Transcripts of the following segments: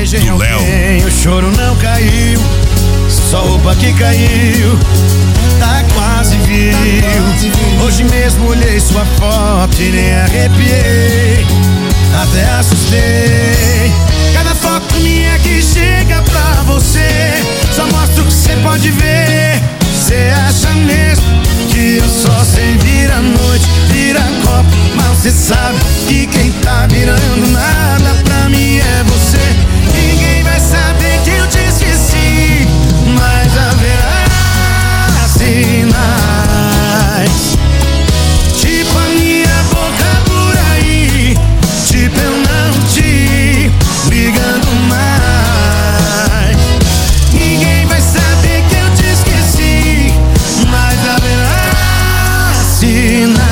do Léo. O choro não caiu, só roupa que caiu, tá quase viu. Hoje mesmo olhei sua foto e nem arrepiei, até assustei. Cada foto minha que chega pra você só mostra o que cê pode ver. Cê acha mesmo que eu só sei virar noite, virar copo, mas cê sabe que quem tá virando nada pra mim é você. Ninguém vai saber que eu te esqueci, mas haverá sinais, tipo a minha boca por aí, tipo eu não te ligando mais. Ninguém vai saber que eu te esqueci, mas haverá sinais,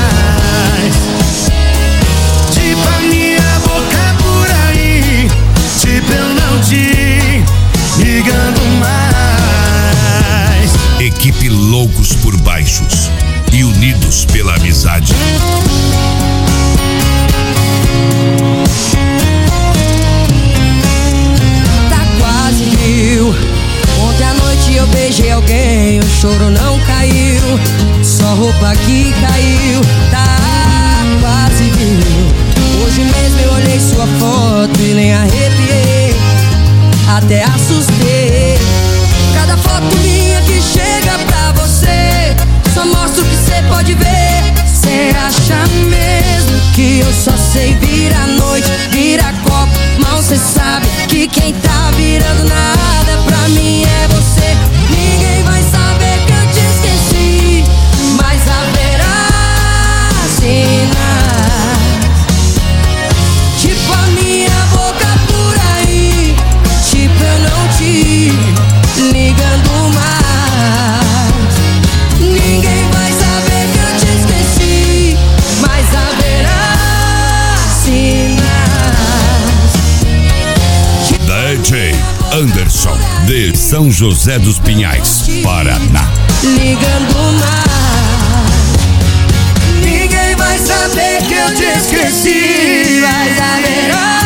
tipo a minha boca por aí, tipo eu não te ligando mais. Equipe Loucos por Baixos e unidos pela amizade. Tá quase viu. Ontem à noite eu beijei alguém, o choro não caiu, só roupa que caiu. Tá quase viu. Hoje mesmo eu olhei sua foto e nem arrepiei, até assustei. Cada foto minha que chega pra você só mostra o que cê pode ver. Cê acha mesmo que eu só sei virar noite, virar copo, mal cê sabe que quem tá virando nada pra mim é você. Ninguém vai saber que eu te esqueci, mas haverá sinais, tipo a minha boca por aí, tipo eu não te ligando mais. Ninguém vai saber que eu te esqueci, mas haverá sinais. DJ Anderson, de São José dos Pinhais, Paraná. Ligando mais. Ninguém vai saber que eu te esqueci, mas haverá